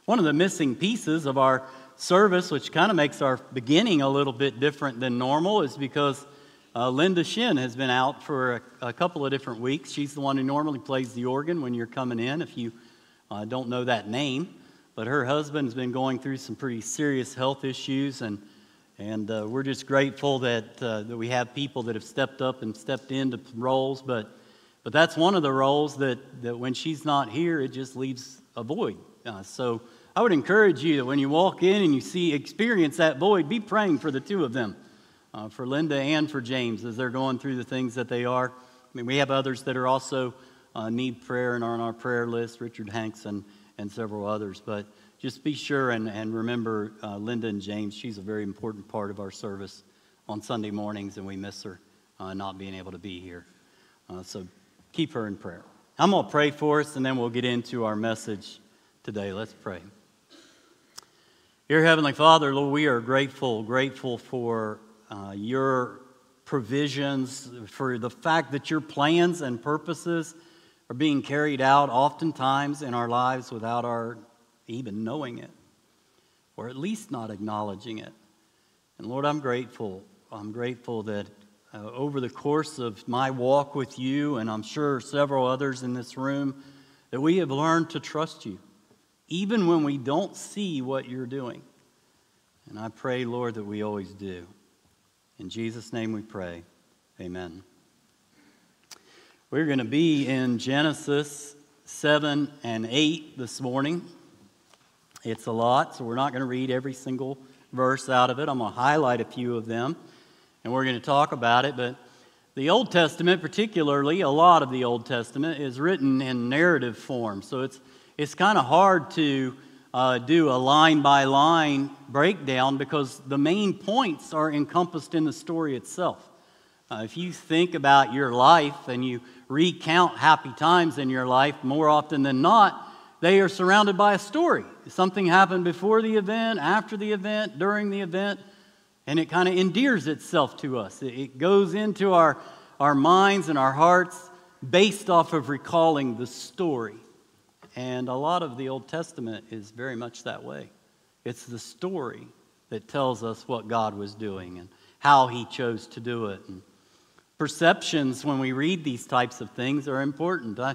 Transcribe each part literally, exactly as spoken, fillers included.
One of the missing pieces of our service, which kind of makes our beginning a little bit different than normal, is because uh, Linda Shin has been out for a, a couple of different weeks. She's the one who normally plays the organ when you're coming in, if you uh, don't know that name. But her husband's been going through some pretty serious health issues, and and uh, we're just grateful that uh, that we have people that have stepped up and stepped into roles. But but that's one of the roles that, that when she's not here, it just leaves a void. Uh, so I would encourage you that when you walk in and you see, experience that void, be praying for the two of them, uh, for Linda and for James, as they're going through the things that they are. I mean, we have others that are also uh, need prayer and are on our prayer list, Richard Hanks and, and several others. But just be sure and, and remember uh, Linda and James. She's a very important part of our service on Sunday mornings, and we miss her uh, not being able to be here. Uh, so keep her in prayer. I'm going to pray for us, and then we'll get into our message today. Let's pray. Dear Heavenly Father, Lord, we are grateful, grateful for uh, your provisions, for the fact that your plans and purposes are being carried out oftentimes in our lives without our even knowing it, or at least not acknowledging it. And Lord, I'm grateful. I'm grateful that uh, over the course of my walk with you, and I'm sure several others in this room, that we have learned to trust you, even when we don't see what you're doing. And I pray, Lord, that we always do. In Jesus' name we pray. Amen. We're going to be in Genesis seven and eight this morning. It's a lot, so we're not going to read every single verse out of it. I'm going to highlight a few of them, and we're going to talk about it. But the Old Testament, particularly, a lot of the Old Testament, is written in narrative form. So it's it's kind of hard to uh, do a line-by-line breakdown because the main points are encompassed in the story itself. Uh, if you think about your life and you recount happy times in your life, more often than not, they are surrounded by a story. Something happened before the event, after the event, during the event, and it kind of endears itself to us. It goes into our, our minds and our hearts based off of recalling the story. And a lot of the Old Testament is very much that way. It's the story that tells us what God was doing and how He chose to do it. And perceptions, when we read these types of things, are important. I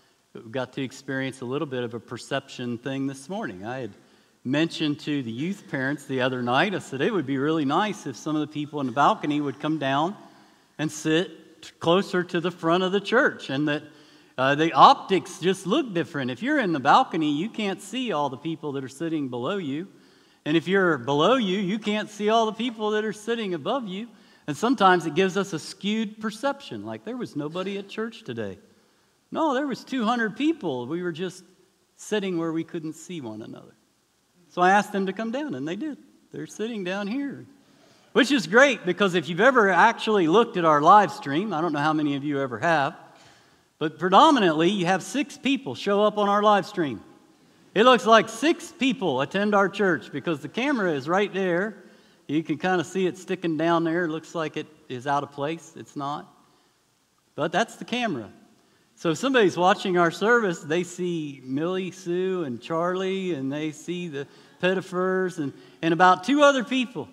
got to experience a little bit of a perception thing this morning. I had mentioned to the youth parents the other night, I said it would be really nice if some of the people in the balcony would come down and sit closer to the front of the church, and that uh, the optics just look different. If you're in the balcony, you can't see all the people that are sitting below you. And if you're below you, you can't see all the people that are sitting above you. And sometimes it gives us a skewed perception, like there was nobody at church today. No, there was two hundred people. We were just sitting where we couldn't see one another. So I asked them to come down, and they did. They're sitting down here, which is great because if you've ever actually looked at our live stream, I don't know how many of you ever have, but predominantly you have six people show up on our live stream. It looks like six people attend our church because the camera is right there. You can kind of see it sticking down there. It looks like it is out of place. It's not. But that's the camera. So if somebody's watching our service, they see Millie, Sue, and Charlie, and they see the Pettifers and, and about two other people.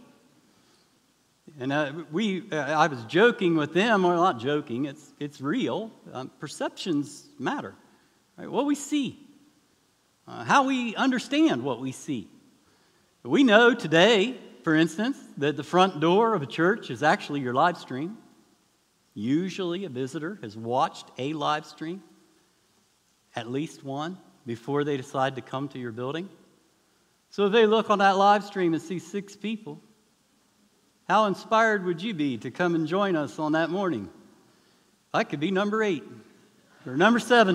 And uh, we, uh, I was joking with them, or not joking, it's it's real. Um, perceptions matter, right? What we see, uh, how we understand what we see. We know today, for instance, that the front door of a church is actually your live stream. Usually a visitor has watched a live stream, at least one, before they decide to come to your building. So if they look on that live stream and see six people, how inspired would you be to come and join us on that morning? I could be number eight or number seven.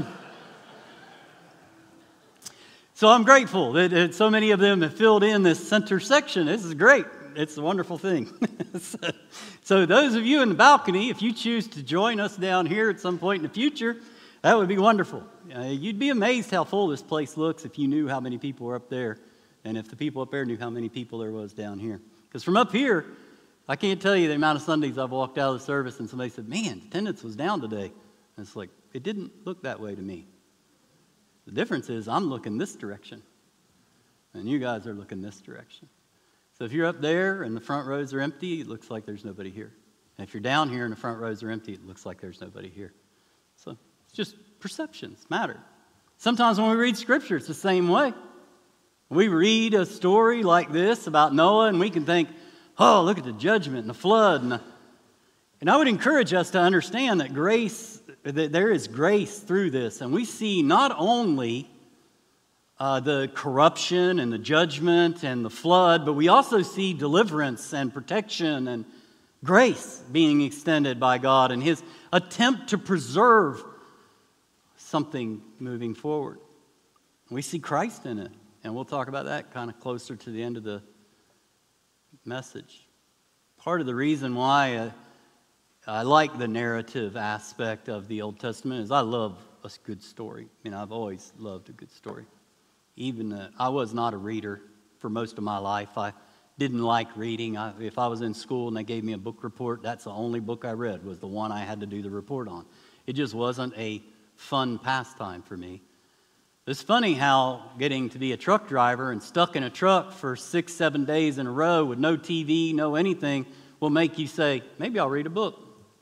So I'm grateful that, that so many of them have filled in this center section. This is great. It's a wonderful thing. so, so those of you in the balcony, if you choose to join us down here at some point in the future, that would be wonderful. Uh, you'd be amazed how full this place looks if you knew how many people were up there, and if the people up there knew how many people there was down here. Because from up here, I can't tell you the amount of Sundays I've walked out of the service and somebody said, man, attendance was down today. And it's like, it didn't look that way to me. The difference is I'm looking this direction. and you guys are looking this direction. So if you're up there and the front rows are empty, it looks like there's nobody here. And if you're down here and the front rows are empty, it looks like there's nobody here. So it's just perceptions matter. Sometimes when we read Scripture, it's the same way. We read a story like this about Noah, and we can think, oh, look at the judgment and the flood. And, the... and I would encourage us to understand that grace, that there is grace through this. And we see not only uh, the corruption and the judgment and the flood, but we also see deliverance and protection and grace being extended by God and His attempt to preserve something moving forward. We see Christ in it, and we'll talk about that kind of closer to the end of the message. Part of the reason why I, I like the narrative aspect of the Old Testament is I love a good story. I mean, I've always loved a good story. Even uh, I was not a reader for most of my life. I didn't like reading. I, if I was in school and they gave me a book report, that's the only book I read, was the one I had to do the report on. It just wasn't a fun pastime for me. It's funny how getting to be a truck driver and stuck in a truck for six, seven days in a row with no T V, no anything, will make you say, maybe I'll read a book.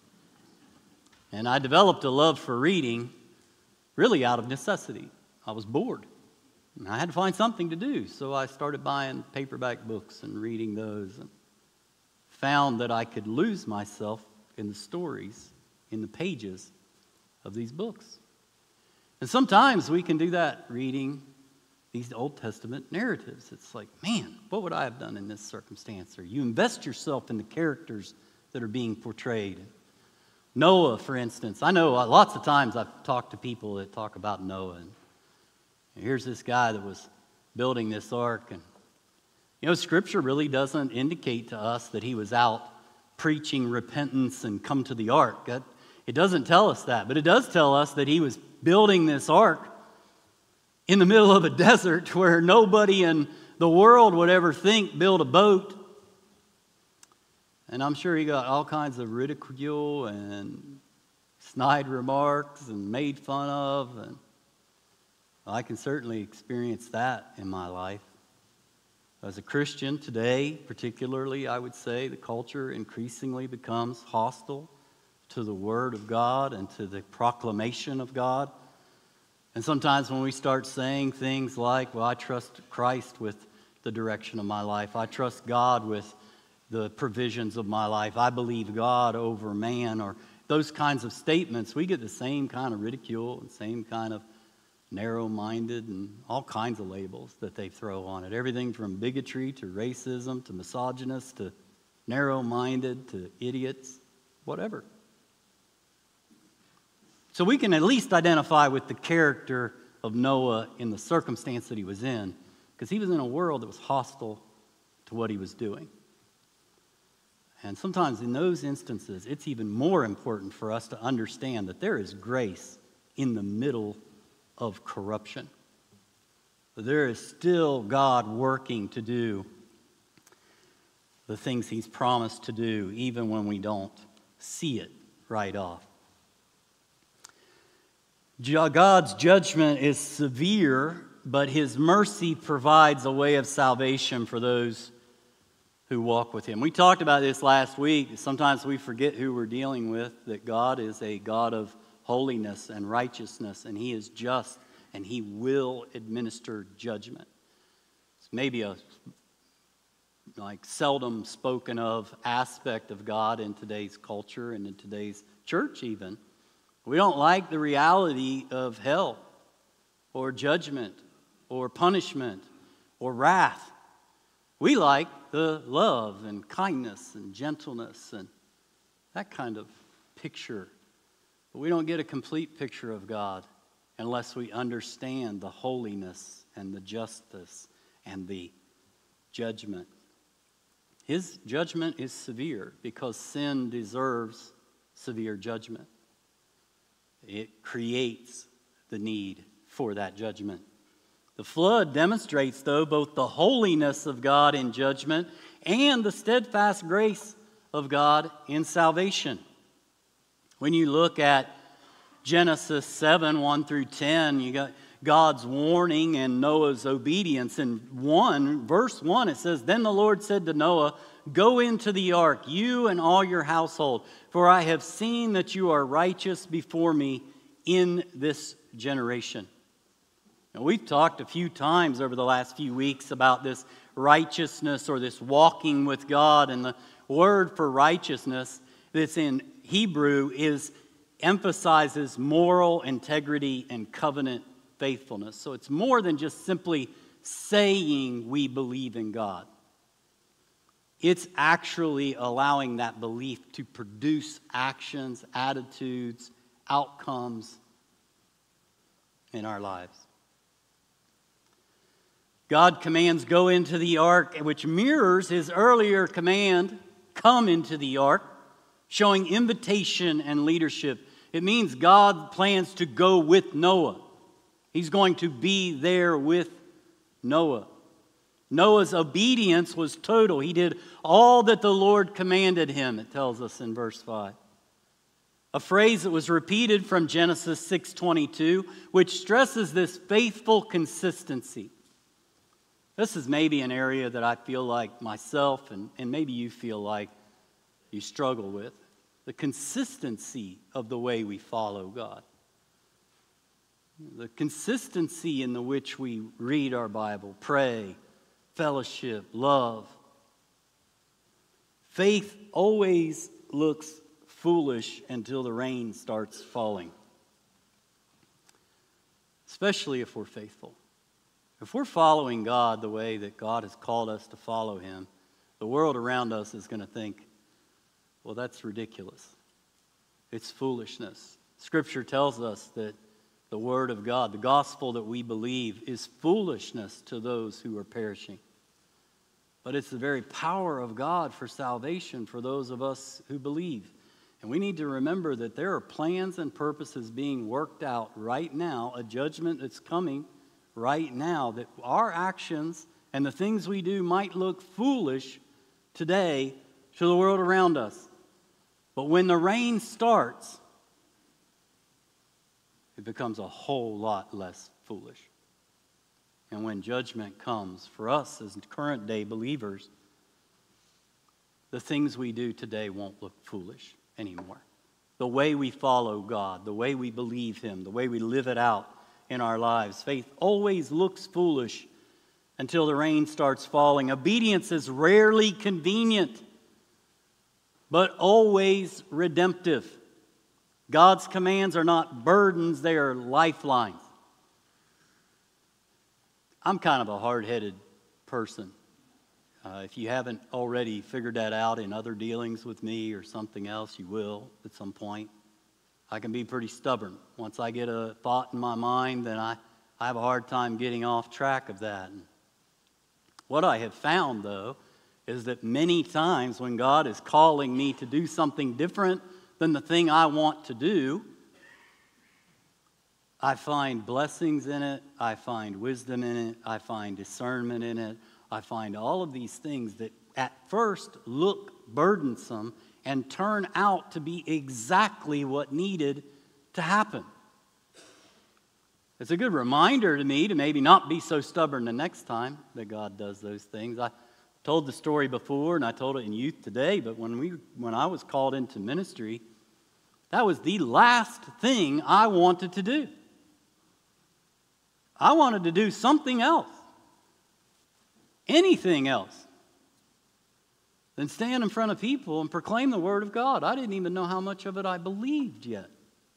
And I developed a love for reading really out of necessity. I was bored. And I had to find something to do, so I started buying paperback books and reading those, and found that I could lose myself in the stories, in the pages of these books. And sometimes we can do that reading these Old Testament narratives. It's like, man, what would I have done in this circumstance? Or you invest yourself in the characters that are being portrayed. Noah, for instance. I know lots of times I've talked to people that talk about Noah. And here's this guy that was building this ark. And, you know, Scripture really doesn't indicate to us that he was out preaching repentance and come to the ark. That, it doesn't tell us that. But it does tell us that he was building this ark in the middle of a desert where nobody in the world would ever think build a boat. And I'm sure he got all kinds of ridicule and snide remarks and made fun of. And I can certainly experience that in my life. As a Christian today, particularly, I would say the culture increasingly becomes hostile to the Word of God and to the proclamation of God. And sometimes when we start saying things like, well, I trust Christ with the direction of my life. I trust God with the provisions of my life. I believe God over man, or those kinds of statements, we get the same kind of ridicule and same kind of narrow-minded and all kinds of labels that they throw on it. Everything from bigotry to racism to misogynist to narrow-minded to idiots, whatever. So we can at least identify with the character of Noah in the circumstance that he was in, because he was in a world that was hostile to what he was doing. And sometimes in those instances, it's even more important for us to understand that there is grace in the middle of corruption. There is still God working to do the things He's promised to do, even when we don't see it right off. God's judgment is severe, but His mercy provides a way of salvation for those who walk with Him. We talked about this last week. Sometimes we forget who we're dealing with, that God is a God of holiness and righteousness, and He is just, and He will administer judgment. It's maybe a like seldom spoken of aspect of God in today's culture and in today's church even. We don't like the reality of hell or judgment or punishment or wrath. We like the love and kindness and gentleness and that kind of picture. But we don't get a complete picture of God unless we understand the holiness and the justice and the judgment. His judgment is severe because sin deserves severe judgment. It creates the need for that judgment. The flood demonstrates, though, both the holiness of God in judgment and the steadfast grace of God in salvation. When you look at Genesis seven, one through ten, you got God's warning and Noah's obedience. In one, verse one, it says, "Then the Lord said to Noah, go into the ark, you and all your household, for I have seen that you are righteous before me in this generation." Now, we've talked a few times over the last few weeks about this righteousness or this walking with God, and the word for righteousness that's in Hebrew is emphasizes moral integrity and covenant faithfulness. So it's more than just simply saying we believe in God. It's actually allowing that belief to produce actions, attitudes, outcomes in our lives. God commands, go into the ark, which mirrors his earlier command, come into the ark, showing invitation and leadership. It means God plans to go with Noah. He's going to be there with Noah. Noah's obedience was total. He did all that the Lord commanded him, it tells us in verse five. A phrase that was repeated from Genesis six twenty-two, which stresses this faithful consistency. This is maybe an area that I feel like myself, and, and maybe you feel like you struggle with. The consistency of the way we follow God. The consistency in the which we read our Bible, pray, fellowship, love. Faith always looks foolish until the rain starts falling. Especially if we're faithful. If we're following God the way that God has called us to follow him, the world around us is going to think, well, that's ridiculous. It's foolishness. Scripture tells us that the Word of God, the gospel that we believe, is foolishness to those who are perishing. But it's the very power of God for salvation for those of us who believe. And we need to remember that there are plans and purposes being worked out right now, a judgment that's coming right now, that our actions and the things we do might look foolish today to the world around us. But when the rain starts, it becomes a whole lot less foolish. And when judgment comes for us as current day believers, the things we do today won't look foolish anymore. The way we follow God, the way we believe him, the way we live it out in our lives. Faith always looks foolish until the rain starts falling. Obedience is rarely convenient, but always redemptive. God's commands are not burdens, they are lifelines. I'm kind of a hard-headed person. Uh, if you haven't already figured that out in other dealings with me or something else, you will at some point. I can be pretty stubborn. Once I get a thought in my mind, then I, I have a hard time getting off track of that. And what I have found, though, is that many times when God is calling me to do something different than the thing I want to do, I find blessings in it, I find wisdom in it, I find discernment in it, I find all of these things that at first look burdensome and turn out to be exactly what needed to happen. It's a good reminder to me to maybe not be so stubborn the next time that God does those things. I told the story before, and I told it in youth today, but when we, when I was called into ministry, that was the last thing I wanted to do. I wanted to do something else, anything else, than stand in front of people and proclaim the Word of God. I didn't even know how much of it I believed yet.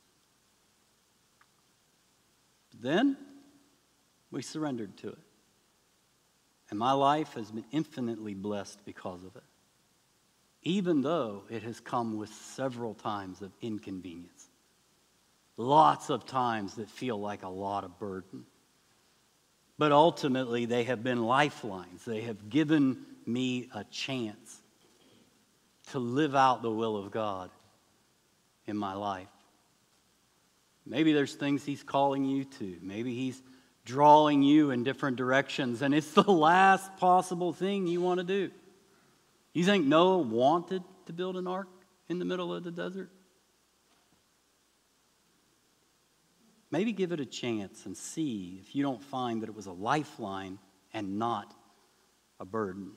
But then, we surrendered to it. And my life has been infinitely blessed because of it. Even though it has come with several times of inconvenience. Lots of times that feel like a lot of burden. But ultimately, they have been lifelines. They have given me a chance to live out the will of God in my life. Maybe there's things He's calling you to. Maybe He's drawing you in different directions, and it's the last possible thing you want to do. You think Noah wanted to build an ark in the middle of the desert? maybe give it a chance and see if you don't find that it was a lifeline and not a burden.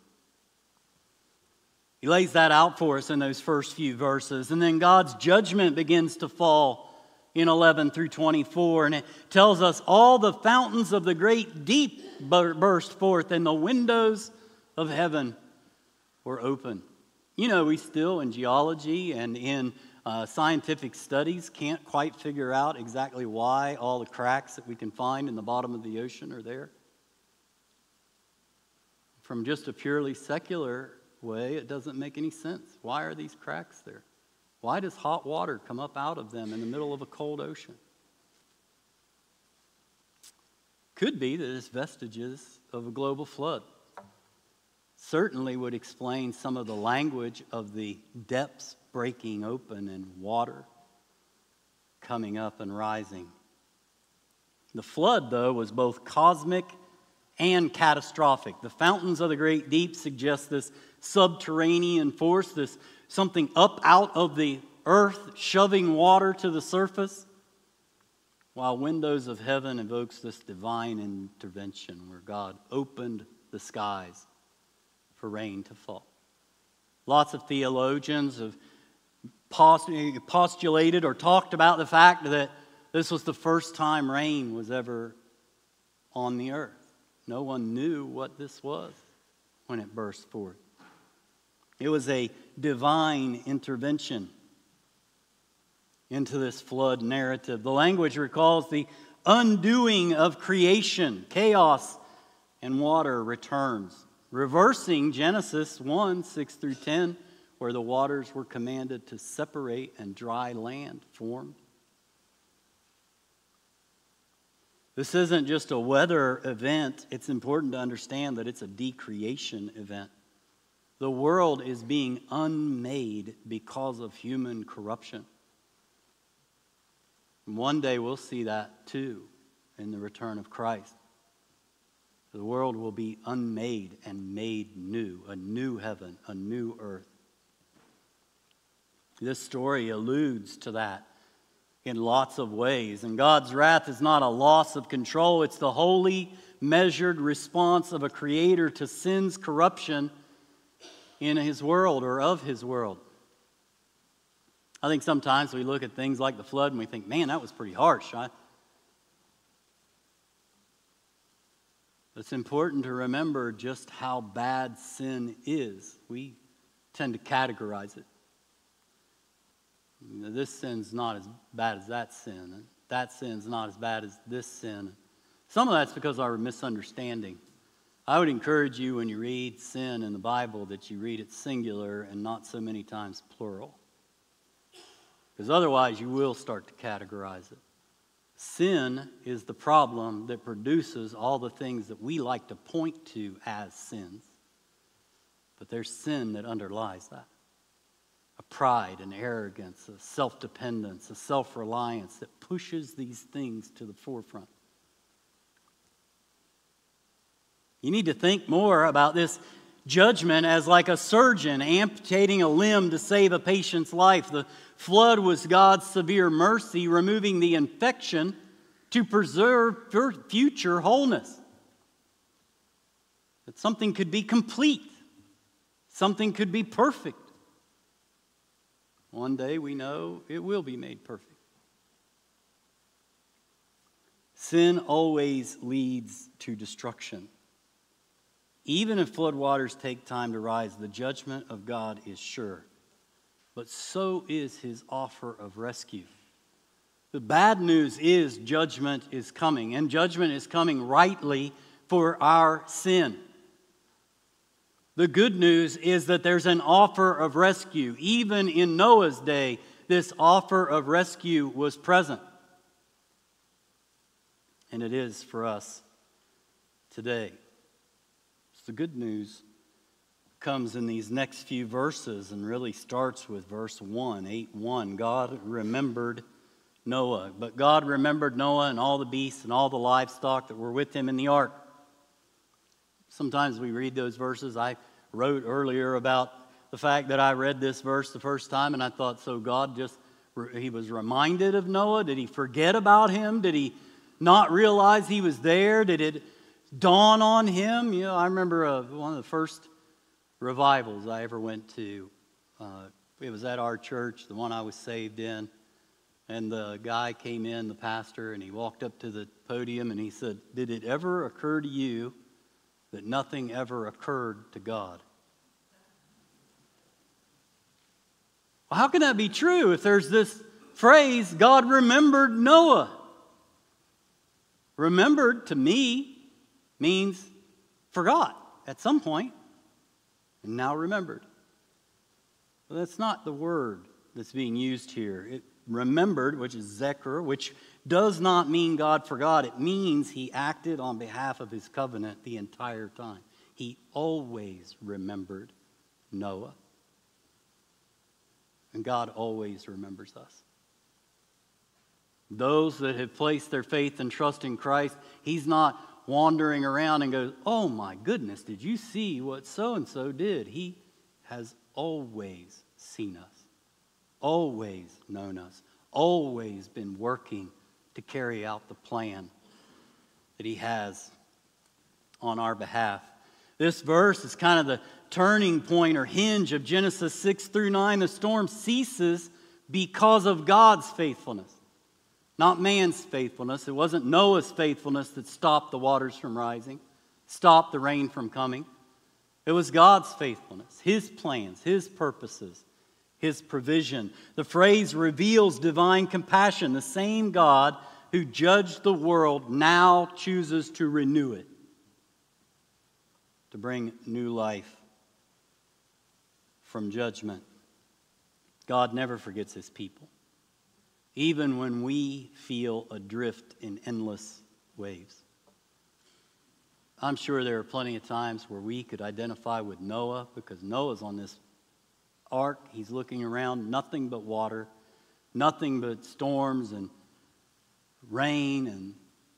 He lays that out for us in those first few verses. And then God's judgment begins to fall in eleven through twenty-four. And it tells us all the fountains of the great deep burst forth and the windows of heaven were open. You know, we still in geology and in uh, scientific studies can't quite figure out exactly why all the cracks that we can find in the bottom of the ocean are there. From just a purely secular way, it doesn't make any sense. Why are these cracks there? Why does hot water come up out of them in the middle of a cold ocean? Could be that it's vestiges of a global flood. Certainly would explain some of the language of the depths breaking open and water coming up and rising. The flood, though, was both cosmic and catastrophic. The fountains of the great deep suggest this subterranean force, this something up out of the earth shoving water to the surface, while windows of heaven evokes this divine intervention where God opened the skies for rain to fall. Lots of theologians have postulated or talked about the fact that this was the first time rain was ever on the earth. No one knew what this was when it burst forth. It was a divine intervention into this flood narrative. The language recalls the undoing of creation. Chaos and water returns, reversing Genesis one, six through ten, where the waters were commanded to separate and dry land formed. This isn't just a weather event. It's important to understand that it's a decreation event. The world is being unmade because of human corruption. And one day we'll see that too in the return of Christ. The world will be unmade and made new, a new heaven, a new earth. This story alludes to that in lots of ways. And God's wrath is not a loss of control. It's the holy, measured response of a creator to sin's corruption in his world or of his world. I think sometimes we look at things like the flood and we think, man, that was pretty harsh. Huh? It's important to remember just how bad sin is. We tend to categorize it. You know, this sin's not as bad as that sin, and that sin's not as bad as this sin. Some of that's because of our misunderstanding. I would encourage you when you read sin in the Bible that you read it singular and not so many times plural. Because otherwise you will start to categorize it. Sin is the problem that produces all the things that we like to point to as sins. But there's sin that underlies that. A pride, an arrogance, a self-dependence, a self-reliance that pushes these things to the forefront. You need to think more about this judgment as like a surgeon amputating a limb to save a patient's life. The flood was God's severe mercy, removing the infection to preserve future wholeness. That something could be complete. Something could be perfect. One day we know it will be made perfect. Sin always leads to destruction. Even if floodwaters take time to rise, the judgment of God is sure. But so is his offer of rescue. The bad news is judgment is coming, and judgment is coming rightly for our sin. The good news is that there's an offer of rescue. Even in Noah's day, this offer of rescue was present. And it is for us today. So the good news comes in these next few verses and really starts with verse one, eight one. God remembered Noah. But God remembered Noah and all the beasts and all the livestock that were with him in the ark. Sometimes we read those verses. I wrote earlier about the fact that I read this verse the first time and I thought, so God just he was reminded of Noah? Did he forget about him? Did he not realize he was there? Did it dawn on him? You know, I remember uh, one of the first revivals I ever went to. Uh, it was at our church, the one I was saved in. And the guy came in, the pastor, and he walked up to the podium and he said, "Did it ever occur to you that nothing ever occurred to God?" Well, how can that be true if there's this phrase, God remembered Noah? Remembered, to me, means forgot at some point, and now remembered. Well, that's not the word that's being used here. It remembered, which is zeker, which does not mean God forgot. It means he acted on behalf of his covenant the entire time. He always remembered Noah. And God always remembers us. Those that have placed their faith and trust in Christ, he's not wandering around and goes, "Oh my goodness, did you see what so-and-so did?" He has always seen us, always known us, always been working to carry out the plan that he has on our behalf. This verse is kind of the turning point or hinge of Genesis six through nine. The storm ceases because of God's faithfulness, not man's faithfulness. It wasn't Noah's faithfulness that stopped the waters from rising, stopped the rain from coming. It was God's faithfulness, his plans, his purposes, his provision. The phrase reveals divine compassion. The same God who judged the world now chooses to renew it, to bring new life from judgment. God never forgets his people, even when we feel adrift in endless waves. I'm sure there are plenty of times where we could identify with Noah, because Noah's on this ark. He's looking around, nothing but water, nothing but storms and rain. And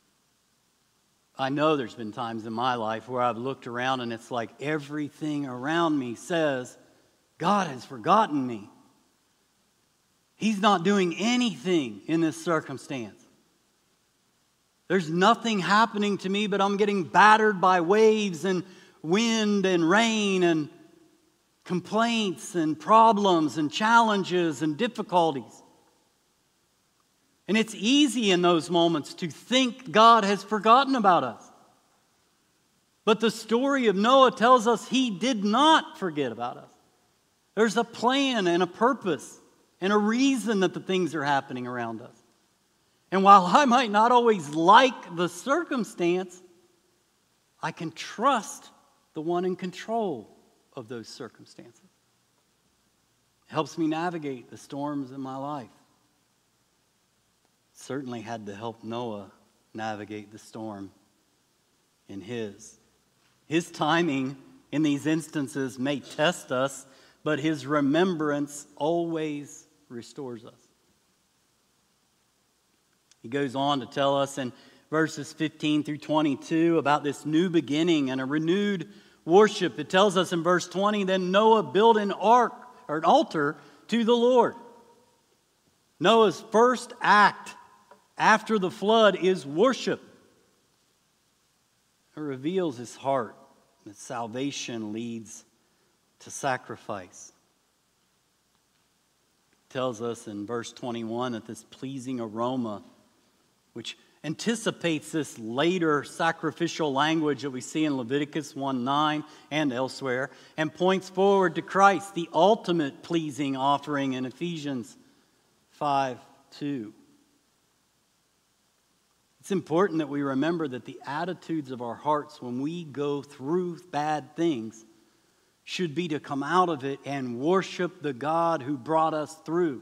I know there's been times in my life where I've looked around and it's like everything around me says, God has forgotten me. He's not doing anything in this circumstance. There's nothing happening to me, but I'm getting battered by waves and wind and rain and complaints and problems and challenges and difficulties. And it's easy in those moments to think God has forgotten about us. But the story of Noah tells us he did not forget about us. There's a plan and a purpose and a reason that the things are happening around us. And while I might not always like the circumstance, I can trust the one in control of those circumstances. It helps me navigate the storms in my life. It certainly had to help Noah navigate the storm in his. His timing in these instances may test us, but his remembrance always restores us. He goes on to tell us in verses fifteen through twenty-two about this new beginning and a renewed worship. It tells us in verse twenty, then Noah built an ark or an altar to the Lord. Noah's first act after the flood is worship. It reveals his heart that salvation leads to sacrifice. It tells us in verse twenty-one that this pleasing aroma, which anticipates this later sacrificial language that we see in Leviticus one nine and elsewhere, and points forward to Christ, the ultimate pleasing offering in Ephesians five two. It's important that we remember that the attitudes of our hearts when we go through bad things should be to come out of it and worship the God who brought us through.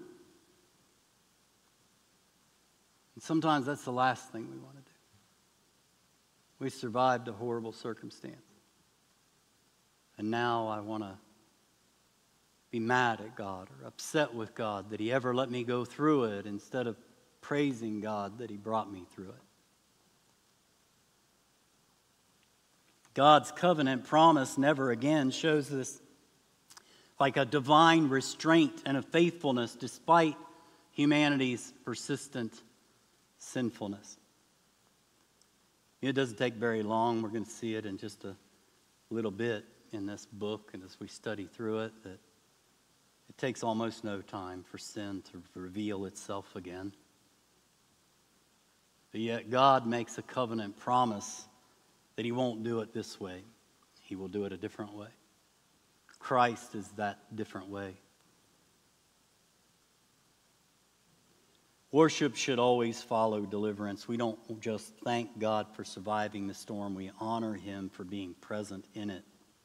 And sometimes that's the last thing we want to do. We survived a horrible circumstance. And now I want to be mad at God or upset with God that he ever let me go through it instead of praising God that he brought me through it. God's covenant promise never again shows this like a divine restraint and a faithfulness despite humanity's persistent sinfulness. It doesn't take very long. We're going to see it in just a little bit in this book, and as we study through it, that it takes almost no time for sin to reveal itself again. But yet God makes a covenant promise that he won't do it this way. He will do it a different way. Christ is that different way. Worship should always follow deliverance. We don't just thank God for surviving the storm. We honor him for being present in it.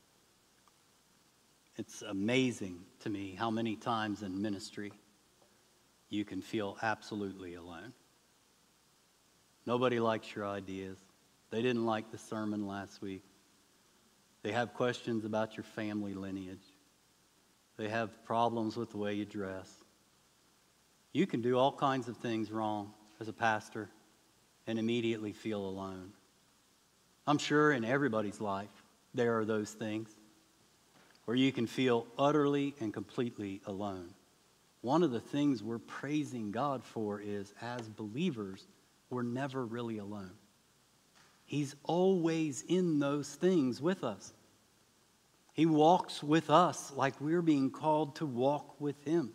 It's amazing to me how many times in ministry you can feel absolutely alone. Nobody likes your ideas. They didn't like the sermon last week. They have questions about your family lineage. They have problems with the way you dress. You can do all kinds of things wrong as a pastor and immediately feel alone. I'm sure in everybody's life there are those things where you can feel utterly and completely alone. One of the things we're praising God for is, as believers, we're never really alone. He's always in those things with us. He walks with us like we're being called to walk with him.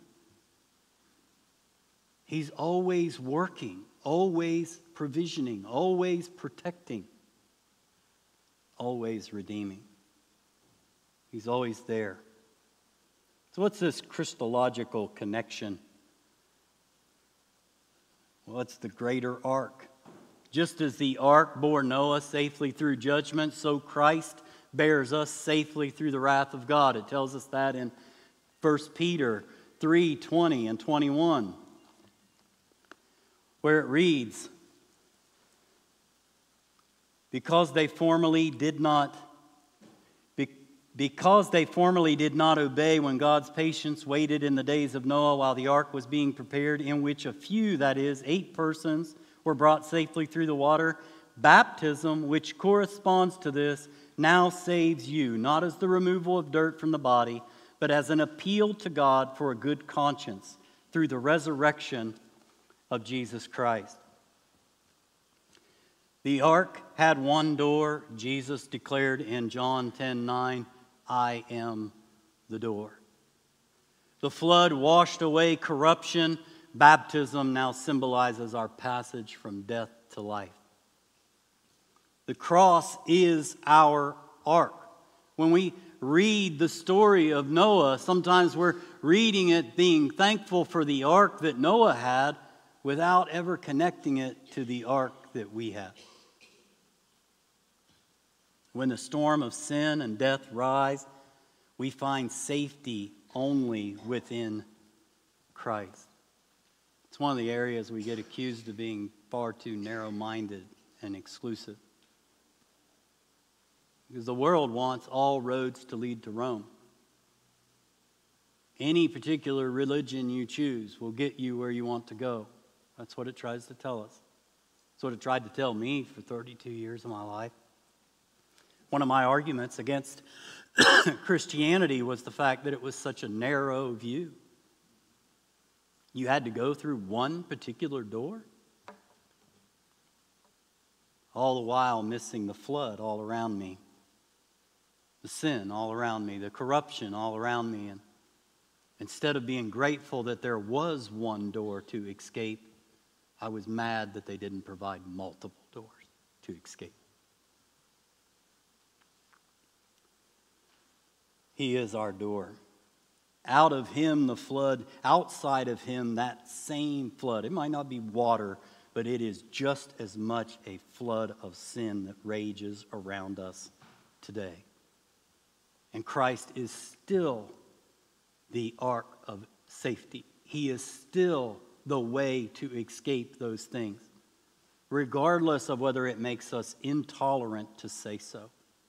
He's always working, always provisioning, always protecting, always redeeming. He's always there. So what's this Christological connection? Well, it's the greater ark. Just as the ark bore Noah safely through judgment, so Christ bears us safely through the wrath of God. It tells us that in First Peter three twenty and twenty-one, where it reads, because they formerly did not Because they formerly did not obey when God's patience waited in the days of Noah while the ark was being prepared, in which a few, that is, eight persons, were brought safely through the water, baptism, which corresponds to this, now saves you, not as the removal of dirt from the body, but as an appeal to God for a good conscience through the resurrection of Jesus Christ. The ark had one door. Jesus declared in John ten nine, I am the door. The flood washed away corruption. Baptism now symbolizes our passage from death to life. The cross is our ark. When we read the story of Noah, sometimes we're reading it being thankful for the ark that Noah had without ever connecting it to the ark that we have. When the storm of sin and death rise, we find safety only within Christ. It's one of the areas we get accused of being far too narrow-minded and exclusive. Because the world wants all roads to lead to Rome. Any particular religion you choose will get you where you want to go. That's what it tries to tell us. That's what it tried to tell me for thirty-two years of my life. One of my arguments against Christianity was the fact that it was such a narrow view. You had to go through one particular door, all the while missing the flood all around me, the sin all around me, the corruption all around me. And instead of being grateful that there was one door to escape, I was mad that they didn't provide multiple doors to escape. He is our door. Out of him, the flood, outside of him, that same flood. It might not be water, but it is just as much a flood of sin that rages around us today. And Christ is still the ark of safety. He is still the way to escape those things, regardless of whether it makes us intolerant to say so.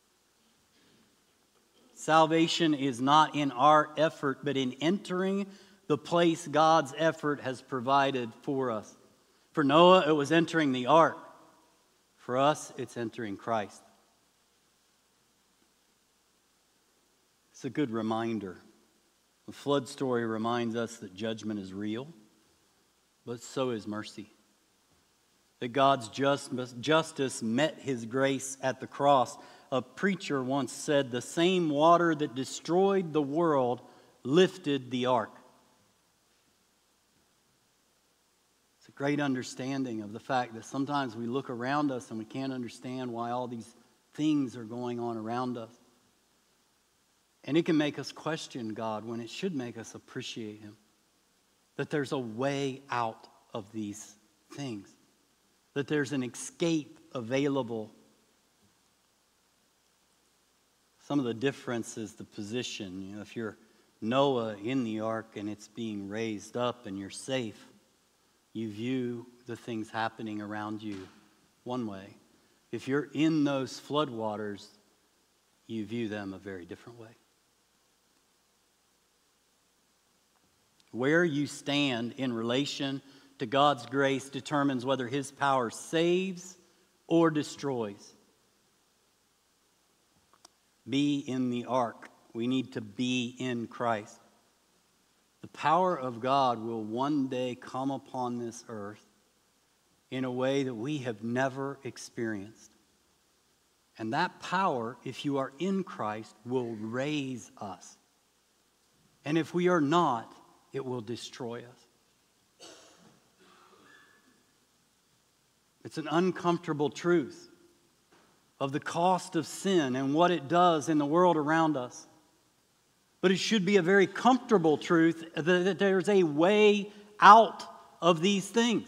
Salvation is not in our effort, but in entering the place God's effort has provided for us. For Noah, it was entering the ark. For us, it's entering Christ. It's a good reminder. The flood story reminds us that judgment is real. but so is mercy. That God's just, justice met his grace at the cross. A preacher once said, the same water that destroyed the world lifted the ark. It's a great understanding of the fact that sometimes we look around us and we can't understand why all these things are going on around us. And it can make us question God when it should make us appreciate him. That there's a way out of these things. That there's an escape available. Some of the difference is the position. You know, if you're Noah in the ark and it's being raised up and you're safe, you view the things happening around you one way. If you're in those floodwaters, you view them a very different way. Where you stand in relation to God's grace determines whether his power saves or destroys. Be in the ark. We need to be in Christ. The power of God will one day come upon this earth in a way that we have never experienced. And that power, if you are in Christ, will raise us. And if we are not, it will destroy us. It's an uncomfortable truth of the cost of sin and what it does in the world around us. But it should be a very comfortable truth that there's a way out of these things.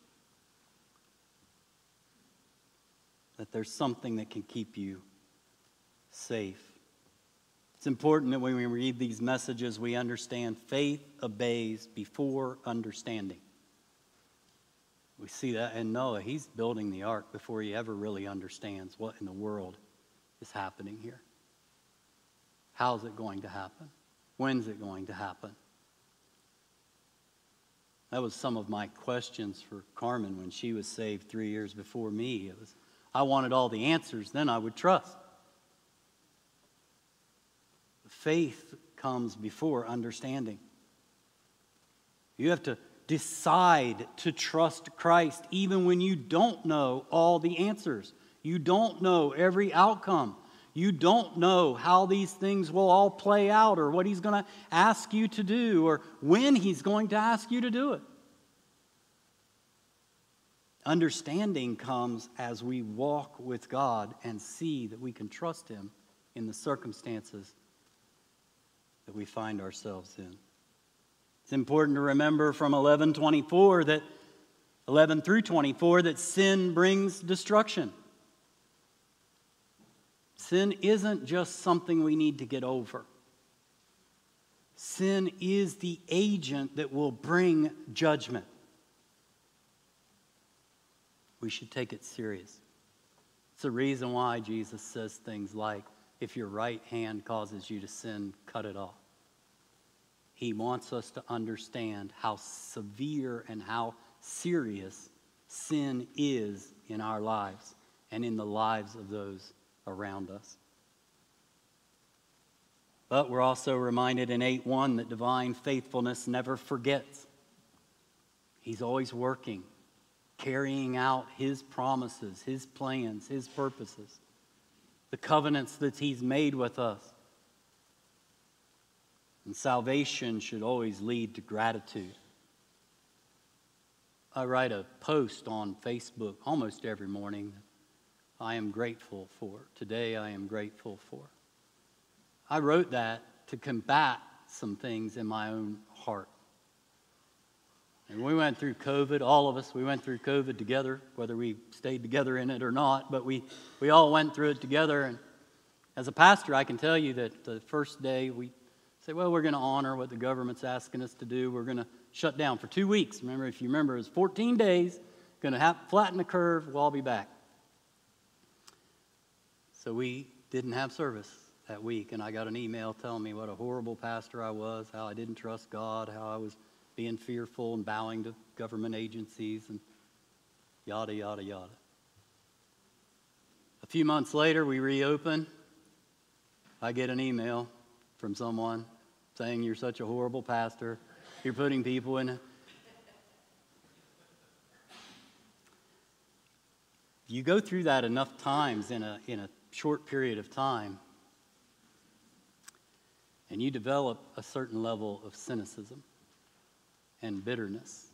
That there's something that can keep you safe. It's important that when we read these messages, we understand faith obeys before understanding. We see that in Noah. He's building the ark before he ever really understands what in the world is happening here. How's it going to happen? When's it going to happen? That was some of my questions for Carmen when she was saved three years before me. It was, I wanted all the answers, then I would trust. Faith comes before understanding. You have to decide to trust Christ even when you don't know all the answers. You don't know every outcome. You don't know how these things will all play out or what he's going to ask you to do or when he's going to ask you to do it. Understanding comes as we walk with God and see that we can trust him in the circumstances that we find ourselves in. It's important to remember from eleven twenty-four that eleven through twenty-four that sin brings destruction. Sin isn't just something we need to get over. Sin is the agent that will bring judgment. We should take it serious. It's the reason why Jesus says things like, if your right hand causes you to sin, cut it off. He wants us to understand how severe and how serious sin is in our lives and in the lives of those around us. But we're also reminded in eight one that divine faithfulness never forgets. He's always working, carrying out his promises, his plans, his purposes, the covenants that he's made with us. And salvation should always lead to gratitude. I write a post on Facebook almost every morning that I am grateful for. Today I am grateful for. I wrote that to combat some things in my own heart. And we went through COVID, all of us, we went through COVID together, whether we stayed together in it or not, but we, we all went through it together. And as a pastor, I can tell you that the first day we say, well, we're going to honor what the government's asking us to do. We're going to shut down for two weeks. Remember, if you remember, it was fourteen days, going to have, flatten the curve, we'll all be back. So we didn't have service that week, and I got an email telling me what a horrible pastor I was, how I didn't trust God, how I was being fearful and bowing to government agencies, and yada, yada, yada. A few months later, we reopen. I get an email from someone saying you're such a horrible pastor. You're putting people in You go through that enough times in a, in a short period of time, and you develop a certain level of cynicism and bitterness.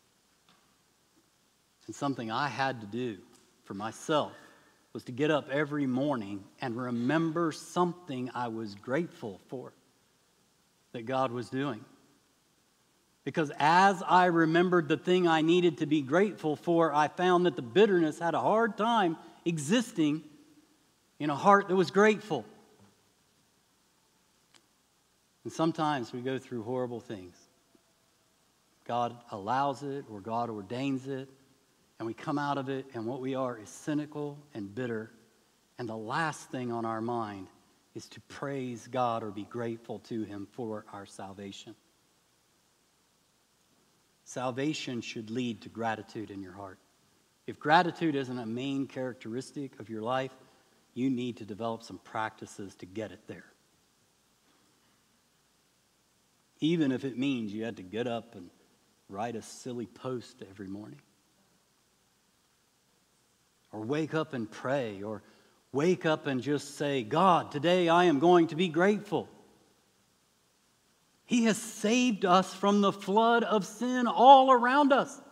And something I had to do for myself was to get up every morning and remember something I was grateful for that God was doing. Because as I remembered the thing I needed to be grateful for, I found that the bitterness had a hard time existing in a heart that was grateful. And sometimes we go through horrible things. God allows it or God ordains it, and we come out of it, and what we are is cynical and bitter. And the last thing on our mind is to praise God or be grateful to Him for our salvation. Salvation should lead to gratitude in your heart. If gratitude isn't a main characteristic of your life, you need to develop some practices to get it there. Even if it means you had to get up and write a silly post every morning. Or wake up and pray, or wake up and just say, God, today I am going to be grateful. He has saved us from the flood of sin all around us.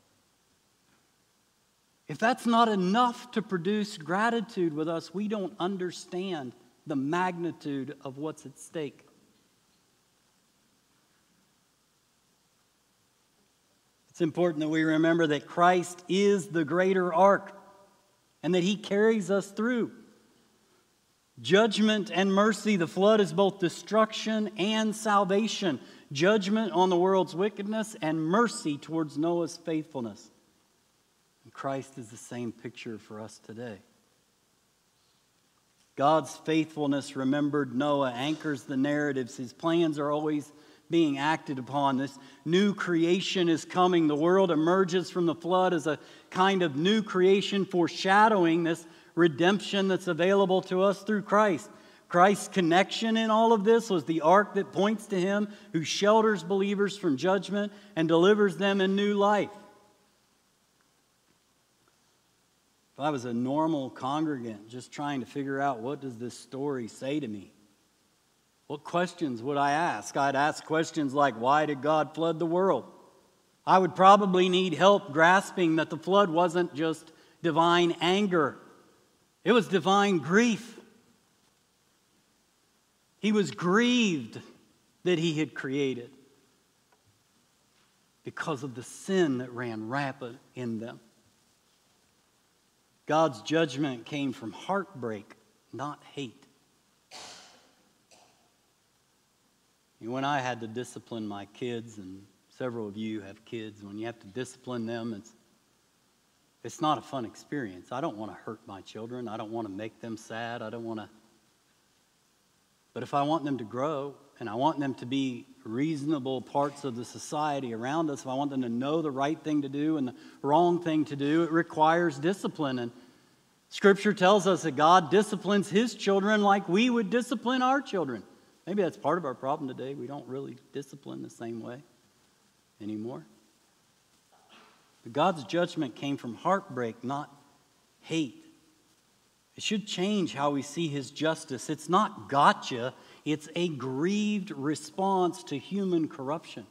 If that's not enough to produce gratitude with us, we don't understand the magnitude of what's at stake. It's important that we remember that Christ is the greater ark and that He carries us through. Judgment and mercy, the flood is both destruction and salvation. Judgment on the world's wickedness and mercy towards Noah's faithfulness. And Christ is the same picture for us today. God's faithfulness, remembered Noah, anchors the narratives. His plans are always being acted upon. This new creation is coming. The world emerges from the flood as a kind of new creation, foreshadowing this redemption that's available to us through Christ. Christ's connection in all of this was the ark that points to Him who shelters believers from judgment and delivers them in new life. If I was a normal congregant just trying to figure out what does this story say to me, what questions would I ask? I'd ask questions like, why did God flood the world? I would probably need help grasping that the flood wasn't just divine anger. It was divine grief. He was grieved that He had created because of the sin that ran rampant in them. God's judgment came from heartbreak, not hate. When I had to discipline my kids, and several of you have kids, when you have to discipline them, it's, it's not a fun experience. I don't want to hurt my children. I don't want to make them sad. I don't want to. But if I want them to grow, and I want them to be reasonable parts of the society around us, if I want them to know the right thing to do and the wrong thing to do, it requires discipline. And Scripture tells us that God disciplines His children like we would discipline our children. Maybe that's part of our problem today. We don't really discipline the same way anymore. But God's judgment came from heartbreak, not hate. It should change how we see His justice. It's not gotcha. It's a grieved response to human corruption.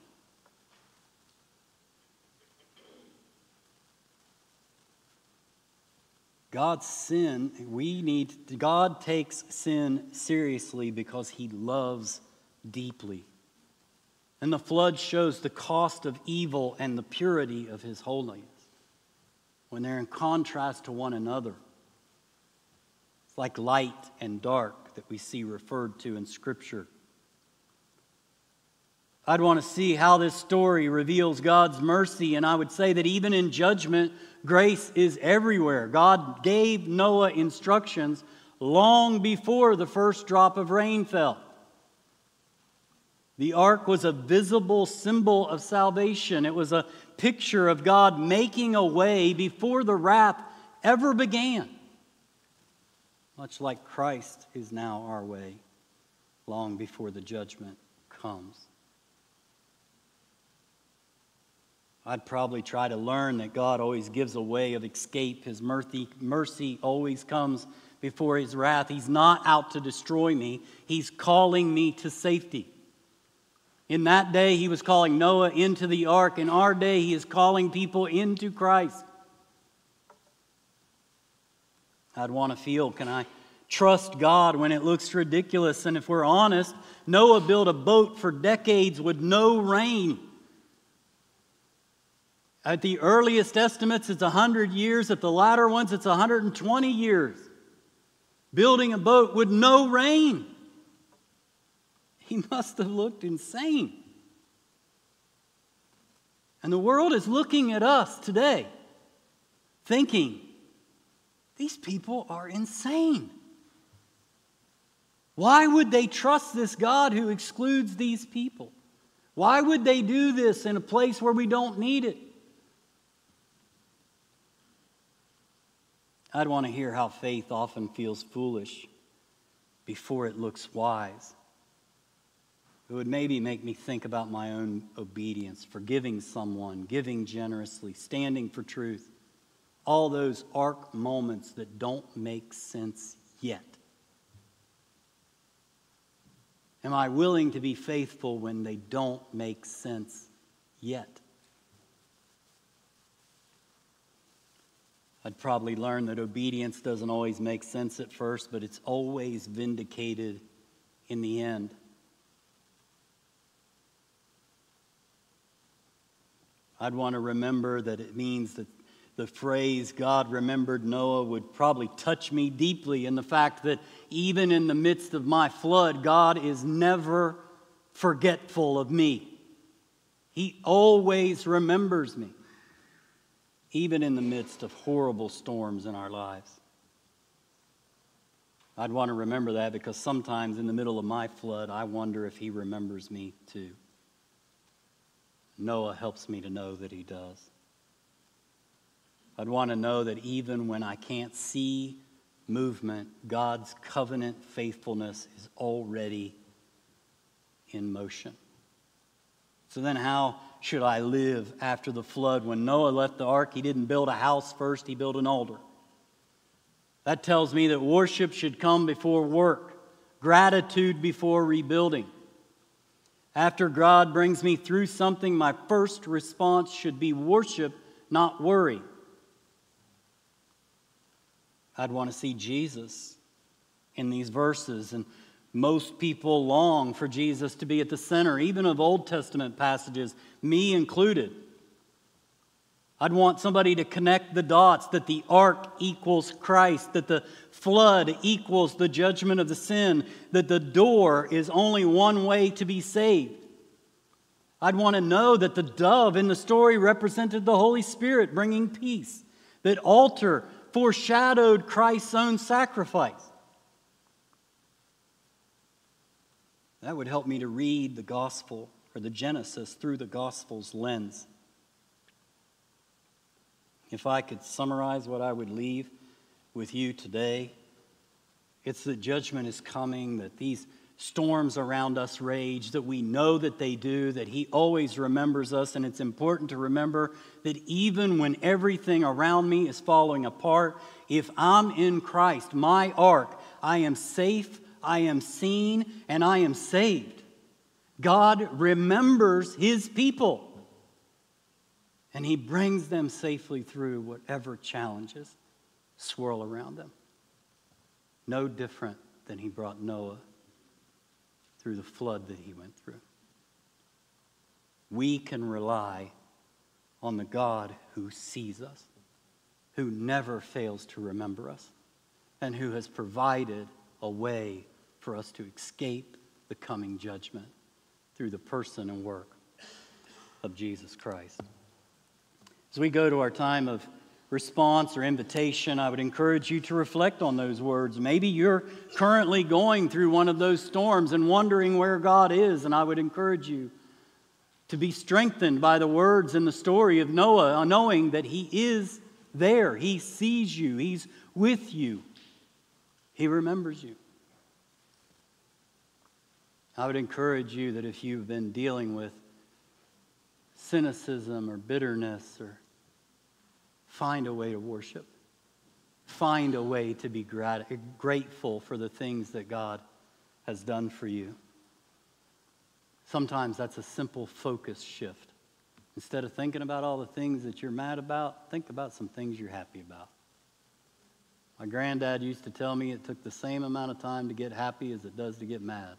God's sin, we need, God takes sin seriously because He loves deeply. And the flood shows the cost of evil and the purity of His holiness when they're in contrast to one another. It's like light and dark that we see referred to in Scripture. I'd want to see how this story reveals God's mercy, and I would say that even in judgment, grace is everywhere. God gave Noah instructions long before the first drop of rain fell. The ark was a visible symbol of salvation. It was a picture of God making a way before the wrath ever began. Much like Christ is now our way, long before the judgment comes. I'd probably try to learn that God always gives a way of escape. His mercy, mercy always comes before His wrath. He's not out to destroy me. He's calling me to safety. In that day, He was calling Noah into the ark. In our day, He is calling people into Christ. I'd want to feel, can I trust God when it looks ridiculous? And if we're honest, Noah built a boat for decades with no rain. At the earliest estimates, it's one hundred years. At the latter ones, it's one hundred twenty years. Building a boat with no rain. He must have looked insane. And the world is looking at us today, thinking, these people are insane. Why would they trust this God who excludes these people? Why would they do this in a place where we don't need it? I'd want to hear how faith often feels foolish before it looks wise. It would maybe make me think about my own obedience, forgiving someone, giving generously, standing for truth. All those ark moments that don't make sense yet. Am I willing to be faithful when they don't make sense yet? I'd probably learn that obedience doesn't always make sense at first, but it's always vindicated in the end. I'd want to remember that it means that the phrase, God remembered Noah, would probably touch me deeply in the fact that even in the midst of my flood, God is never forgetful of me. He always remembers me, even in the midst of horrible storms in our lives. I'd want to remember that because sometimes in the middle of my flood, I wonder if He remembers me too. Noah helps me to know that He does. I'd want to know that even when I can't see movement, God's covenant faithfulness is already in motion. So then how should I live after the flood? When Noah left the ark, he didn't build a house first, he built an altar. That tells me that worship should come before work, gratitude before rebuilding. After God brings me through something, my first response should be worship, not worry. I'd want to see Jesus in these verses, and most people long for Jesus to be at the center, even of Old Testament passages, me included. I'd want somebody to connect the dots, that the ark equals Christ, that the flood equals the judgment of the sin, that the door is only one way to be saved. I'd want to know that the dove in the story represented the Holy Spirit bringing peace, that altar foreshadowed Christ's own sacrifice. That would help me to read the gospel or the Genesis through the gospel's lens. If I could summarize what I would leave with you today, it's that judgment is coming, that these storms around us rage, that we know that they do, that He always remembers us, and it's important to remember that even when everything around me is falling apart, if I'm in Christ, my ark, I am safe, I am seen, and I am saved. God remembers His people, and He brings them safely through whatever challenges swirl around them. No different than He brought Noah through the flood that he went through. We can rely on the God who sees us, who never fails to remember us, and who has provided a way for us to escape the coming judgment through the person and work of Jesus Christ. As we go to our time of response or invitation, I would encourage you to reflect on those words. Maybe you're currently going through one of those storms and wondering where God is, and I would encourage you to be strengthened by the words in the story of Noah, knowing that He is there. He sees you. He's with you. He remembers you. I would encourage you that if you've been dealing with cynicism or bitterness, or find a way to worship. Find a way to be grat- grateful for the things that God has done for you. Sometimes that's a simple focus shift. Instead of thinking about all the things that you're mad about, think about some things you're happy about. My granddad used to tell me it took the same amount of time to get happy as it does to get mad.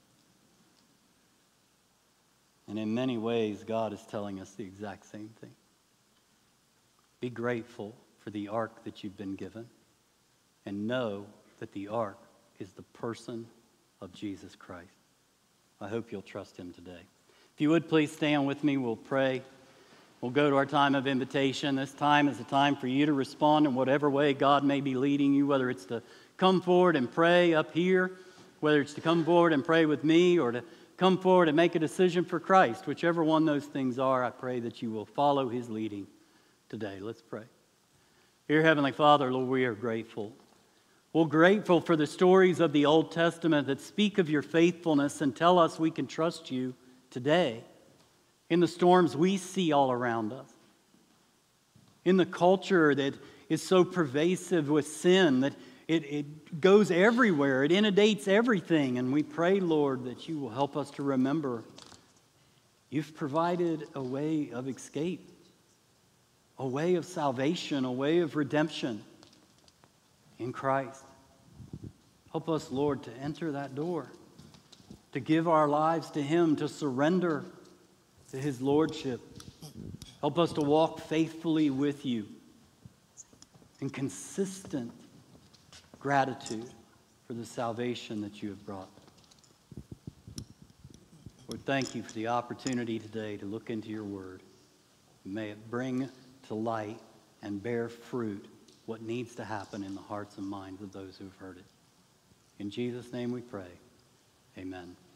And in many ways, God is telling us the exact same thing. Be grateful for the ark that you've been given, and know that the ark is the person of Jesus Christ. I hope you'll trust him today. If you would please stand with me, we'll pray. We'll go to our time of invitation. This time is a time for you to respond in whatever way God may be leading you, whether it's to come forward and pray up here, whether it's to come forward and pray with me, or to come forward and make a decision for Christ. Whichever one those things are, I pray that you will follow his leading today. Let's pray. Dear Heavenly Father, Lord, we are grateful. We're grateful for the stories of the Old Testament that speak of your faithfulness and tell us we can trust you today in the storms we see all around us, in the culture that is so pervasive with sin that it, it goes everywhere, it inundates everything. And we pray, Lord, that you will help us to remember you've provided a way of escape, a way of salvation, a way of redemption in Christ. Help us, Lord, to enter that door, to give our lives to him, to surrender to his lordship. Help us to walk faithfully with you in consistent gratitude for the salvation that you have brought. Lord, thank you for the opportunity today to look into your word. May it bring to light and bear fruit what needs to happen in the hearts and minds of those who have heard it. In Jesus' name we pray. Amen.